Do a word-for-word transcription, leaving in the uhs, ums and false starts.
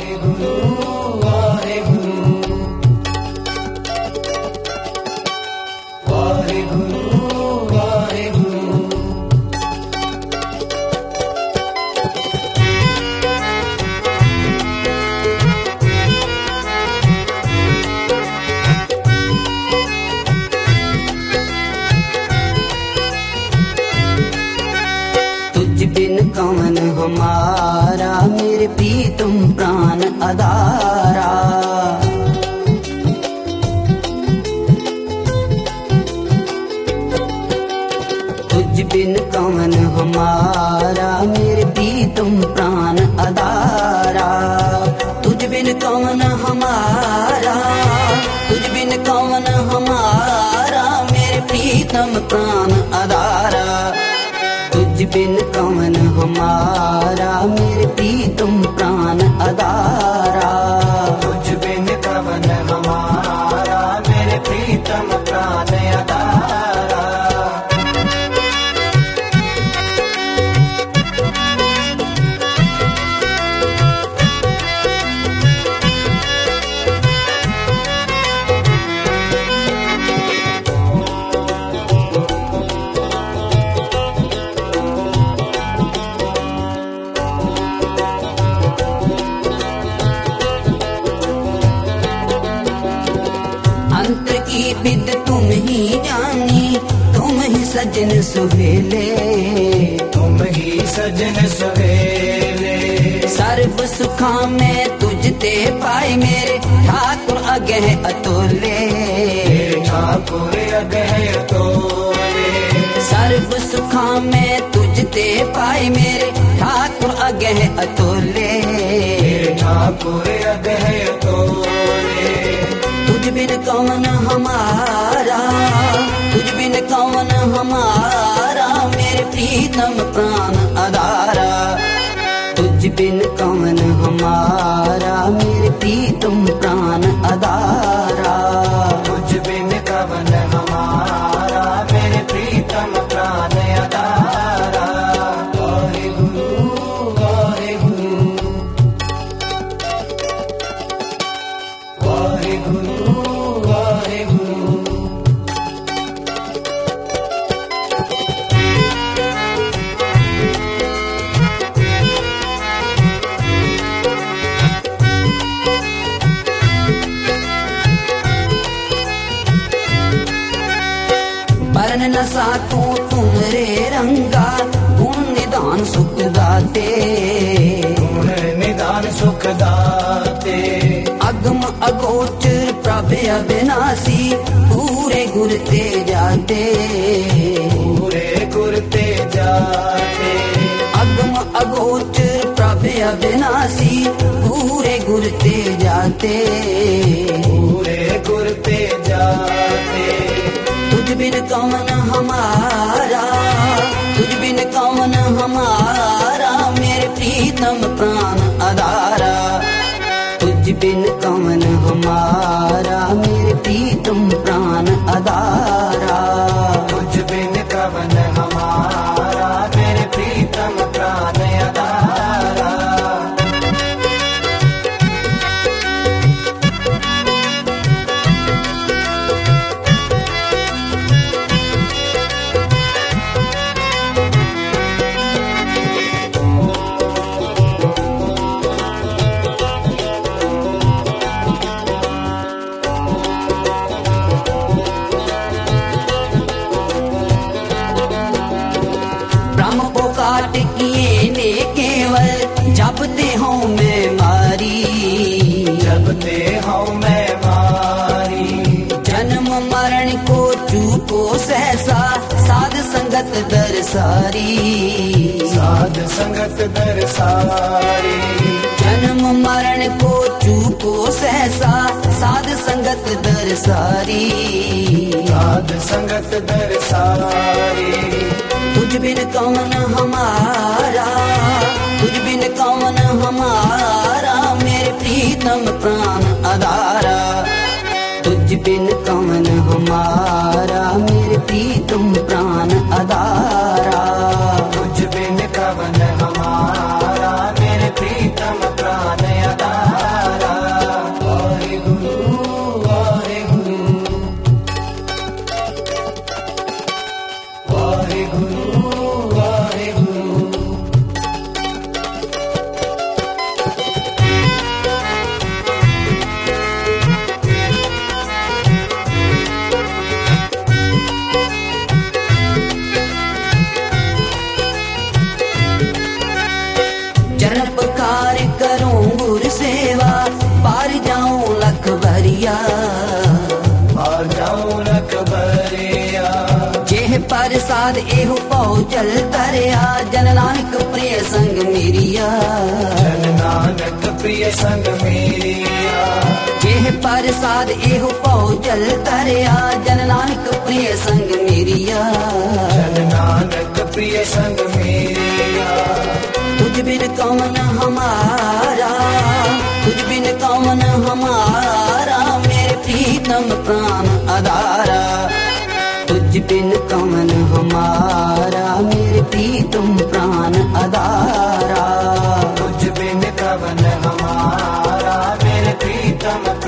बिन कौन हमारा मेरे प्रीतम प्राण अदारा। तुझ बिन कौन हमारा मेरे प्रीतम प्राण अदारा। तुझ बिन कौन हमारा, तुझ बिन कौन हमारा मेरे प्रीतम प्राण अदारा। तुझ बिन कौन हमारा मेरे प्रीतम प्राण अदारा। तुझ बिन कौन हमारा मेरे प्रीतम प्राण अदारा। अंतर की विद तुम ही जानी, तुम ही सजन सुहेले। तुम ही सजन सुहेले। सर्व सुखा में तुझ ते पाए मेरे ठाकुर अगह अतोले। ठाकुर अगह अतोले। सर्व सुखा में तुझ ते पाए मेरे ठाकुर अगह अतोले। ठाकुर अगह अतोले। तुझ बिन कौन हमारा, तुझ बिन कौन हमारा मेरे प्रीतम प्राण अदारा। तुझ बिन कौन हमारा मेरे प्रीतम प्राण अदारा। तुझ बिन कौन हमारा मेरे प्रीतम प्राण अदारा। वाहे गुरु वाहे गुरु वाहे गुरु वाहे गुरु। बरन न साकू तुमरे रंगा, गुण निदान सुख दाते। गुण निदान सुख दाते। अगम अगोचर प्रभ अविनाशी, पूरे गुर ते जाते। पूरे गुर ते जाते। अगम अगोचर प्रभ अविनाशी, पूरे गुर ते जाते। पूरे गुर ते जाते। तुझ बिन कौन हमारा, तुझ बिन कौन हमारा मेरे प्रीतम प्राण अदारा। तुझ बिन कौन हमारा मेरे प्रीतम प्राण अदारा। तुझ बिन कौन हमारा मेरे प्रीतम प्राण अदारा। ब्रह्म को काट किए ने केवल, जपते हो मैं मारी। जपते हो मैं मारी। जन्म मरण को चूको सहसा, साध संगत दरसारी। साध संगत दरसारी। जन्म मरण को चूको सहसा, साध संगत दरसारी। साध संगत दरसारी। तुझ बिन कौन हमारा, तुझ बिन कौन हमारा मेरे प्रीतम प्राण अदारा। तुझ बिन कौन हमारा मेरे प्रीतम प्राण अदारा। तुझ बिन कौन हमारा मेरे प्रीतम प्राण अदारा। चल तरया जन नानक प्रिय संग मेरिया जन नानक प्रिय संग मेरिया जेह प्रसाद एहो पाओ चल तरया जन नानक प्रिय संग मेरिया जन नानक प्रिय संग मेरिया तुझ बिन कौन हमारा तुझ बिन कौन हमारा मेरे प्रीतम प्राण आधारा तुझ बिन कौन हमारा मेरे प्रीतम प्राण आधारा तुझ बिन कवन हमारा मेरे प्रीतम